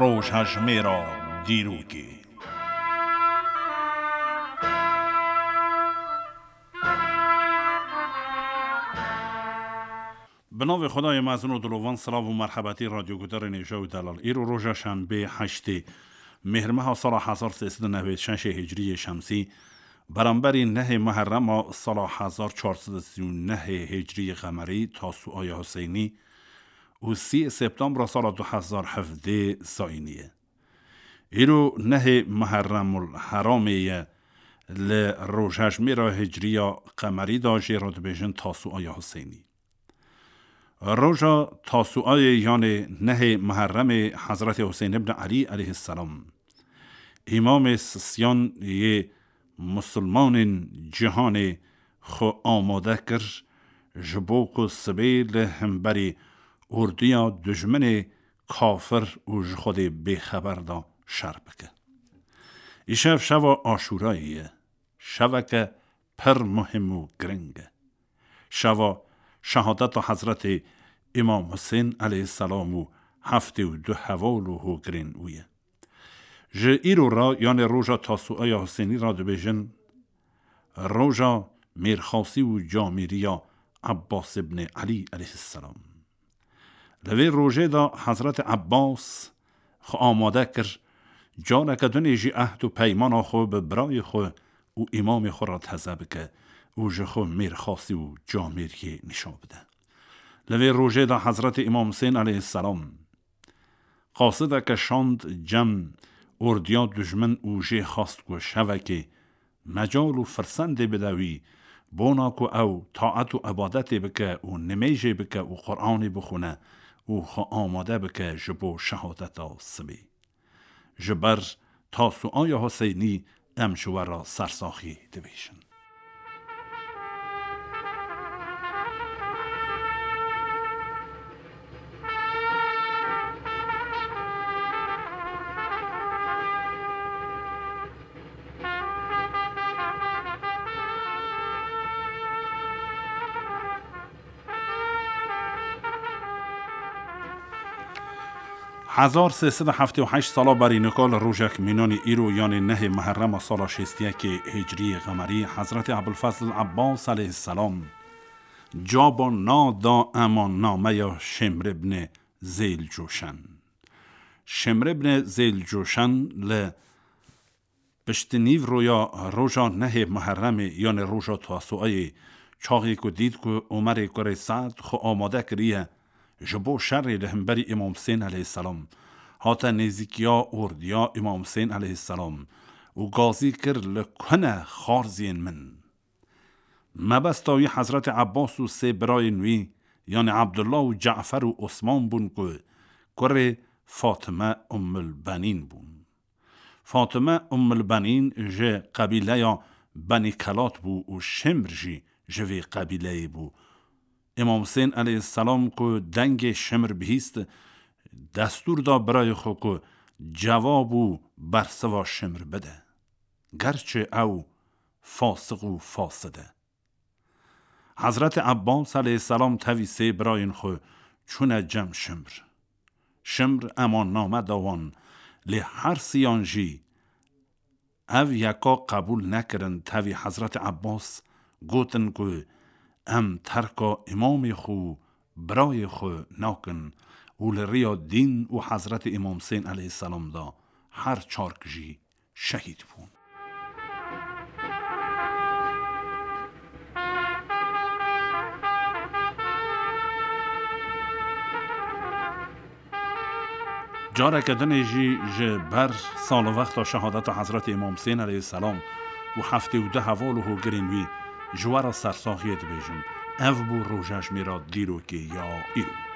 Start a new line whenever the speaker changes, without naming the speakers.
روشش میرا دیروگی. به نام خدای مظنون و دلوان، سلام و مرحبتی رادیو گودر نیجا و دلال. ایرو روز شنبه 8 مهر ماه سال 1396 هجری شمسی برابر 9 محرم سال 1439 هجری قمری تاسوعای حسینی و 30 سپتامبر سال 2017 ساینیه. ایرو 9 محرم الحرامیه لروجش میرا هجری قمری داشته راد بیشن تاسوعای حسینی. روزا تاسوعای یعنی 9 محرم حضرت حسین ابن علی علیه السلام امام سیان ی مسلمان جهان خو آماده کر جبوک و سبیل همبری اردیا دشمن کافر و خود بخبر دا شر بکه. ایشب شب آشوراییه، شب که پر مهم و گرنگه، شب شهادت حضرت امام حسین علیه السلام و 72 حوال و گرین اویه. جه ایرو را یعنی روژا تاسوعای حسینی را دو بیجن روژا میرخاصی و جامیریا عباس ابن علی علیه السلام. لوی روژه دا حضرت عباس خو آماده کر جانک دونیجی عهد و پیمان خو به برای خو و امام خو را تذب که او جه خو میرخاصی و جامیری نشان بده. لوی روژه دا حضرت امام حسین علیه السلام قاصده که شاند جمع اردیا دشمن اوجه خواست که شوکه مجال و فرسند بدوی بونا که او طاعت و عبادت بکه و نمیجه بکه و قرآن بخونه و خو آماده بکه جبو شهادت سبی. جبر تاسوعای حسینی امشوه را سرساخی دویشن. هزار 1378 سالا بر نکال روژک مینان ایرو یعنی 9 محرم سال 61 هجری قمری حضرت ابوالفضل عباس علیه السلام جابا نادا امان نامه یا شمر ابن زیل جوشن. شمر ابن زیل جوشن ل بشتنیو رویا روژا 9 محرم یعنی روژا تاسوعای چاقی که دید که عمر کره سعد خو آماده کریه جبو شر لهمبری امام حسین علیه السلام هاتا نزیکیا اردیا امام حسین علیه السلام و گازی کر لکنه خارزین من. مبستاوی حضرت عباس و سه برای نوی یعنی عبدالله و جعفر و عثمان بون که کر فاطمه ام البنین بون. فاطمه ام البنین جه قبیله یا بنی کلات بو و شمر جوی قبیله بو. امام حسین علیه السلام که دنگ شمر بهیست دستور دا برای خود که جوابو برسوا شمر بده گرچه او فاسق و فاسده. حضرت عباس علیه السلام تویسه برای خود چونه جمع شمر امان نامه داوان لی هر سیانجی او یکا قبول نکرن توی حضرت عباس گوتن که ام ترکا امام خو برای خو ناکن و لریا دین و حضرت امام حسین علیه السلام دا هر چارکجی شهید بون. جاره کدن جی بر سال وقت شهادت حضرت امام حسین علیه السلام و 72 حوال و گرینوی جوارا سرساخیت بیجم او بو روژش میرا دیرو که یا ایرو.